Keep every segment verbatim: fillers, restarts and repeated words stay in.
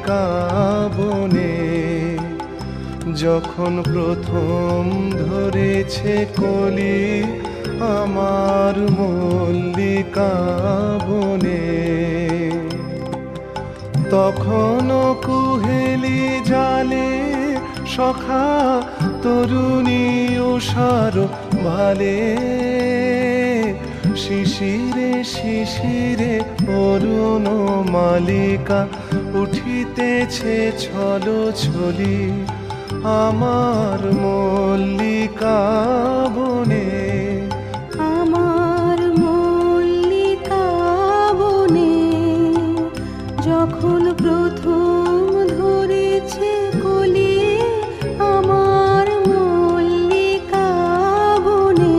মল্লিকা বনে, যখন প্রথম ধরেছে কলি আমার মল্লিকা বনে। তখনও কুহেলি জালে সখা তরুণী উষার ভালে, শিশিরে শিশিরে অরুণ মালিকা উঠিতেছে ছলো ছলি আমার মল্লিকা বনে। আমার মল্লিকা বনে, যখন প্রথম ধরেছে কলি আমার মল্লিকা বনে।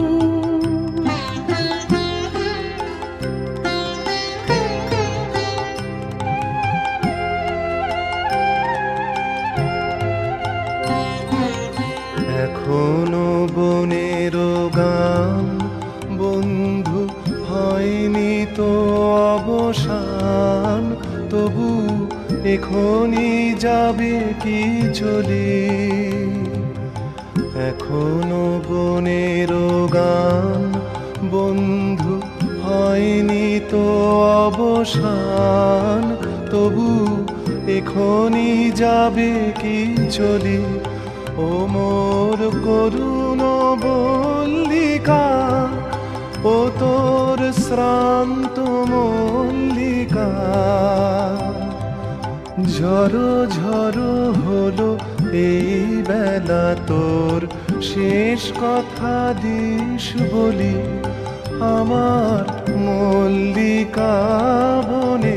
এখনো বনের গান বন্ধু হয়নি তো অবসান, তবু এখনই যাবে কি চলি। এখনো বনের গান বন্ধু হয়নি তো অবসান, তবু এখনই যাবে কি চলি। ও মোর করুণ মল্লিকা, ও তোর শ্রান্ত মল্লিকা, ঝড়ো ঝড়ো হলো এই বেলা তোর শেষ কথা দিস বলি আমার মল্লিকা বনে।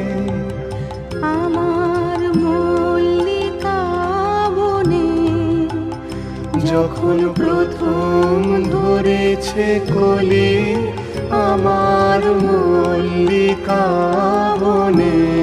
আমার মল্লিকা বনে, যখন প্রথম ধরেছে কলি আমার মল্লিকা বনে।